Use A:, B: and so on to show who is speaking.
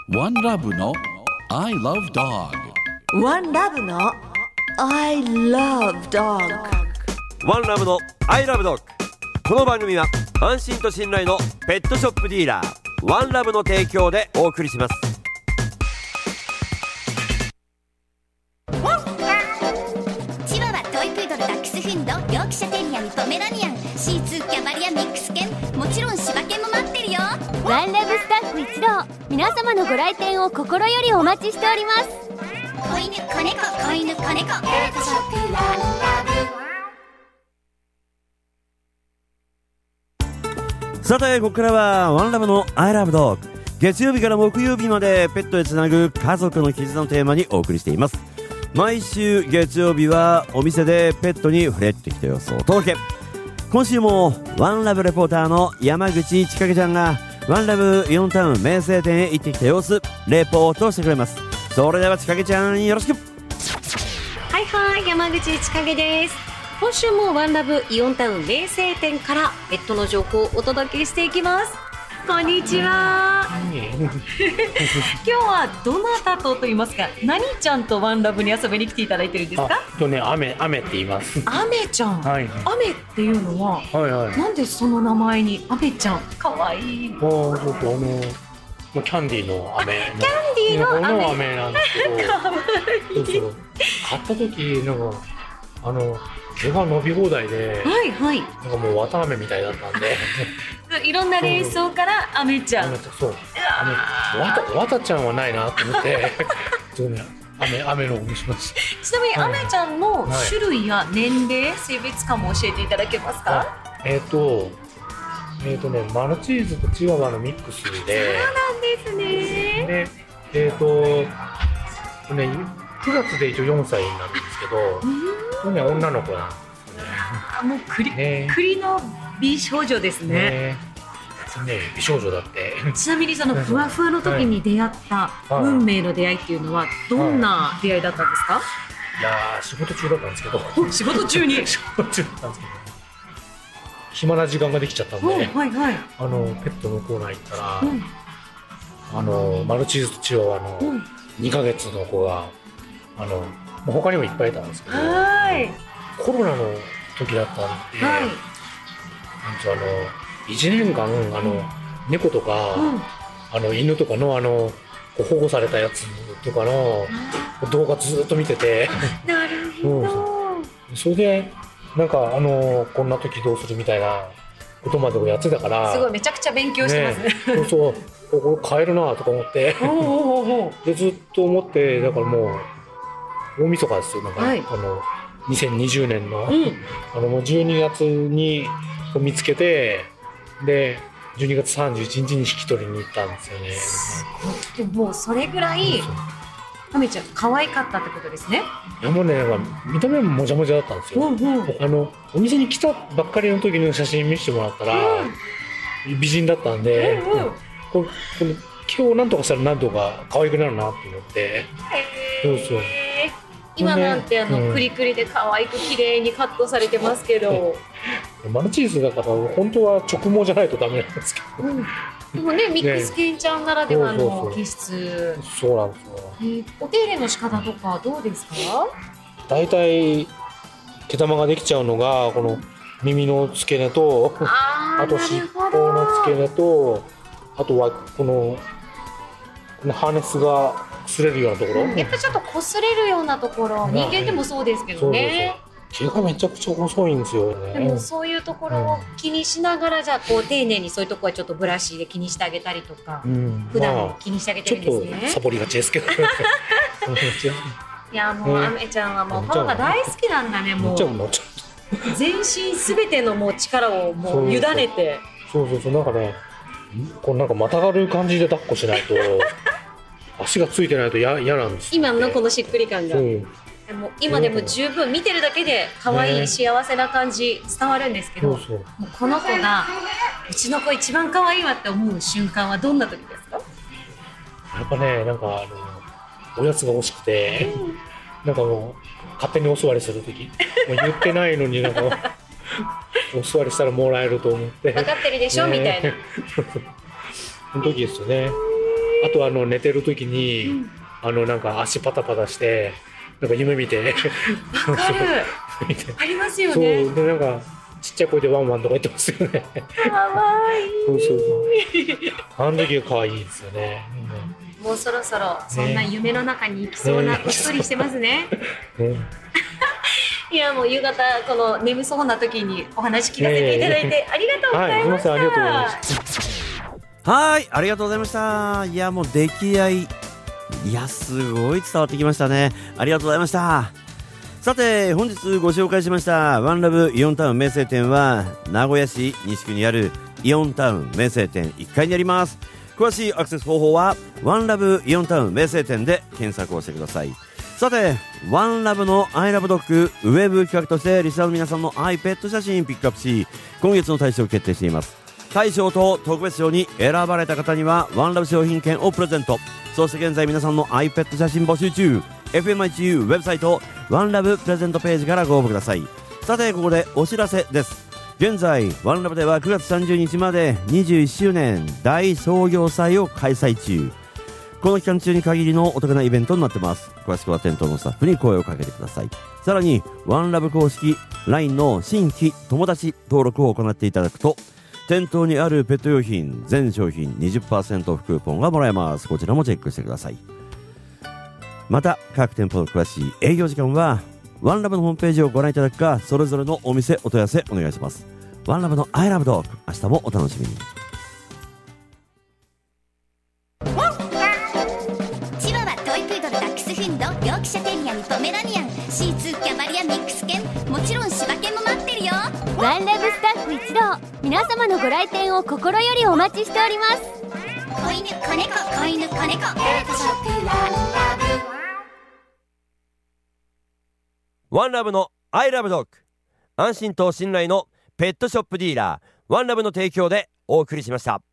A: One Love の I Love Dog。
B: One Love の I Love Dog。
C: ワンラブのアイラブドッグ。この番組は安心と信頼のペットショップディーラーワンラブの提供でお送りします。
D: チワワ、トイプードル、ダックスフンド、ヨークシャテリアン、ポメラニアン、シーツー、キャバリア、ミックス犬、もちろん柴犬も待ってるよ。
E: ワンラブスタッフ一同、皆様のご来店を心よりお待ちしております。
D: 子犬、子猫、子犬、子猫、ペットショップワンラブ。
C: さてここからはワンラブのアイラブドッグ。月曜日から木曜日までペットへつなぐ家族の絆のテーマにお送りしています。毎週月曜日はお店でペットに触れてきた様子をお届け。今週もワンラブレポーターの山口千景ちゃんがワンラブイオンタウン名声店へ行ってきた様子レポートしてくれます。それでは千景ちゃんよろしく。
F: はいはい、山口千景です。今週もワンラブイオンタウン名声店からペットの情報をお届けしていきます。こんにちは。今日はどなたと言いますか、何ちゃんとワンラブに遊びに来ていただいてるんですか？
G: 雨って言います。
F: 雨ちゃん、
G: はい、
F: 雨っていうのは、
G: はいはい、
F: なんでその名前に雨ちゃん、かわいい。
G: ちょっとキャンディーの雨の
F: キャンディーの雨
G: なんですけど
F: かわいい。
G: そう買った時なんか毛が伸び放題で、
F: はいはい、
G: なんかもう綿飴みたいだったんで
F: いろんな連想から雨ちゃん。
G: そう綿ちゃんはないなと思ってそうね、雨の方にしました。
F: ちなみに雨ちゃんの種類や年齢、性別感も教えていただけますか？
G: マルチーズとチワワのミックスで、
F: そうなんですね。
G: で9月で一応4歳になるんですけど、女の子なんですね。
F: もう栗の美少女ですね。
G: 美少女だって。
F: ちなみにそのふわふわの時に出会った運命の出会いっていうのはどんな出会いだったんですか？
G: いやー、仕事中だったんですけど。
F: 仕事中に
G: 仕事中だったんですけど、暇な時間ができちゃったんで、
F: はいはい、
G: ペットのコーナー行ったら、マルチーズとチワワの2ヶ月の子が他にもいっぱいいたんですけど、コロナの時だったんで、1年間猫とか、犬とかの保護されたやつとかの動画ずっと見てて
F: なるほど、
G: それでなんかこんな時どうするみたいなことまでをやってたから、
F: すごいめちゃくちゃ勉強してますね。
G: そうこれ買えるなとか思ってでずっと思って、だからもう大晦日ですよ。なんか、2020年の、もう12月に見つけて、で12月31日に引き取りに行ったんですよね。
F: すごい。でももうそれぐらい雨ちゃん可愛かったってことですね。
G: いやもうね、なんか見た目ももじゃもじゃだったんですよ。お店に来たばっかりの時の写真見せてもらったら、美人だったんで、この今日なんとかしたらなんとか可愛くなるなと思って。そう
F: 今なんてクリクリで可愛く綺麗にカットされてますけど、
G: マルチーズだから本当は直毛じゃないとダメなんですけど、
F: でもね、ミックス犬ちゃんならではの気質。
G: そうなんですよ。
F: お手入れの仕方とかどうですか？
G: だいたい毛玉ができちゃうのがこの耳の付け根と、あと尻尾の付け根と、あとはこのハーネスが擦れるようなところ、
F: やっぱちょっと擦れるようなところ、人間でもそうですけどね。
G: 毛がめちゃくちゃ細いんですよね。
F: でもそういうところを気にしながら、じゃあ丁寧にそういうところはちょっとブラシで気にしてあげたりとか、普段気にしてあげてるんですね。
G: ちょっとサボりがちですけど。
F: いやもう雨ちゃんはもうファンが大好きなんだね。もう全身すべてのもう力をもう委ねて。
G: そうなんかね、こうなんかまたがる感じで抱っこしないと足がついてないと嫌なんです。
F: 今のこのしっくり感が。もう今でも十分見てるだけで可愛い幸せな感じ伝わるんですけど、もうこの子がうちの子一番可愛いわって思う瞬間はどんな時ですか？
G: やっぱね、なんかおやつが欲しくて、なんかもう勝手にお座りする時、もう言ってないのになんかお座りしたらもらえると思って、
F: 分かってるでしょ、みたいな
G: その時ですよね。 あと寝てる時に、なんか足パタパタしてなんか夢見て
F: わかるありますよね。
G: そうでなんかちっちゃい声でワンワンとか言ってますよね。
F: かわいい。
G: そうあの時は可愛いですよね。
F: もうそろそろそんな夢の中に行きそうな、うっとりしてますね。いやもう夕方この眠そうな時にお話聞かせていただいてありがとうございました。
G: はい、ありがとうございます。
C: はい、ありがとうございました。いやもう出来合い、いやすごい伝わってきましたね。ありがとうございました。さて本日ご紹介しましたワンラブイオンタウン名声店は名古屋市西区にあるイオンタウン名声店1階にあります。詳しいアクセス方法はワンラブイオンタウン名声店で検索をしてください。さてワンラブのアイラブドッグウェブ企画としてリスナーの皆さんのアイペット写真ピックアップし、今月の大賞を決定しています。大賞と特別賞に選ばれた方にはワンラブ商品券をプレゼント。そして現在皆さんのアイペット写真募集中。 FMITU ウェブサイトワンラブプレゼントページからご応募ください。さてここでお知らせです。現在ワンラブでは9月30日まで21周年大創業祭を開催中。この期間中に限りのお得なイベントになってます。詳しくは店頭のスタッフに声をかけてください。さらにワンラブ公式 LINE の新規友達登録を行っていただくと店頭にあるペット用品全商品 20% オフクーポンがもらえます。こちらもチェックしてください。また各店舗の詳しい営業時間はワンラブのホームページをご覧いただくか、それぞれのお店お問い合わせお願いします。ワンラブのアイラブドッグ、明日もお楽しみに。
D: チワワ、トイプードル、ダックスフンド、ヨークシャテリアにポメラニアン、シーツー、キャバリア、ミックス犬、もちろん柴犬も待ってるよ。
E: ワンラブスタッフ一同、皆様のご来店を心よりお待ちしております。
D: 子犬、子猫、子犬、子猫、ペットショップワンラブ。
H: ワンラブのアイラブドッグ、安心と信頼のペットショップディーラーワンラブの提供でお送りしました。